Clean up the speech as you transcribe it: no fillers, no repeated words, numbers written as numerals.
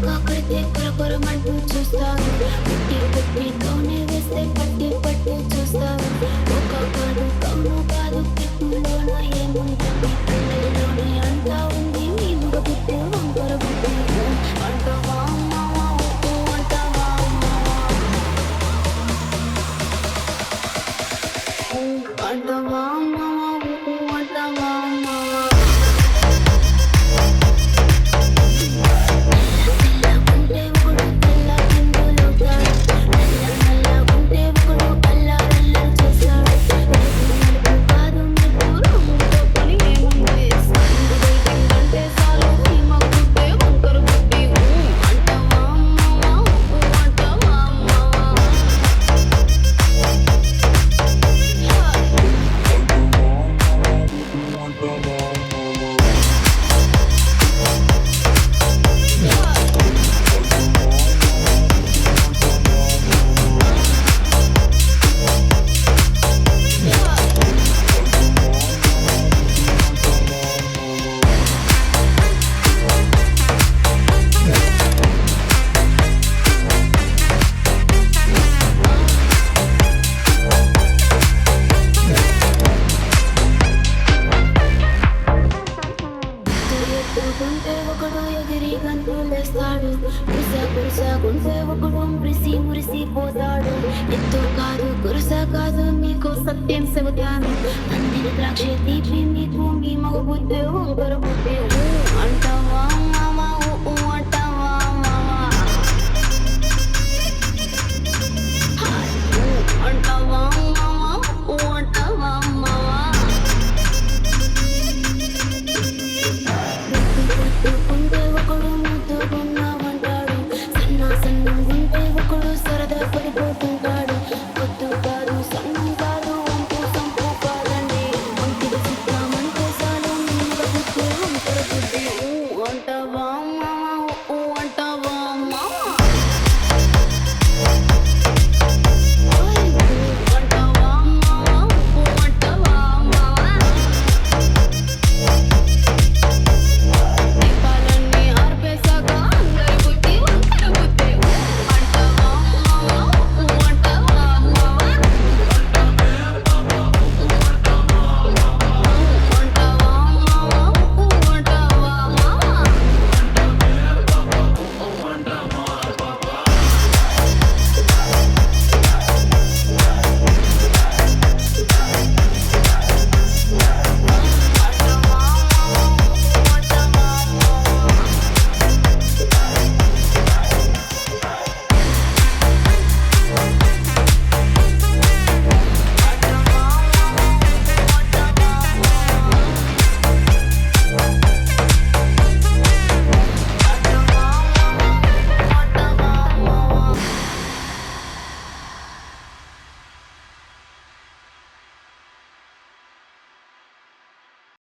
కొడితే కొరకొరమంటూ చూస్తాను. పుట్టి పుట్టితోనే వేస్తే పట్టి పట్టి చూస్తాను. ఒక కాదు కౌను కాదు కిట్టులోన ఏముంటుంది పిల్లల్లోనే అంతా ఉంది. మీ మగ పుట్టే వంకర పుట్టే అంటావా అమ్మావా ఉప్పు అంటావా అమ్మావా అంటావా అమ్మావా ఉప్పు అంటావా అమ్మావా తెల్లగుంటే ఒకడు తెల్ల కిందులవుతాడు. నల్లగుంటే ఒకడు అల్లారల్లరి చేస్తాడు. నలుపు కాదు నిప్పు రంగుతో పని ఏముంది. సందు వెయిటింగ్ అంటే చాలు ఈ మగ పుట్టే వంకర పుట్టి అంటావా అమ్మావా ఉప్పు అంటావా అమ్మావా ఎత్తుకుంటే ఒకడు ఎగిరి గంతులేస్తాడు. కురుసకుంటే ఒకడు మురిసిపోతాడు. ఎత్తు కాదు కురుస కాదు మీకు సత్యం చెబుతాను. అందిన ద్రాక్ష తీపి మీకు మీ మగ బుద్ధి వంకర బుద్ధి అంటావా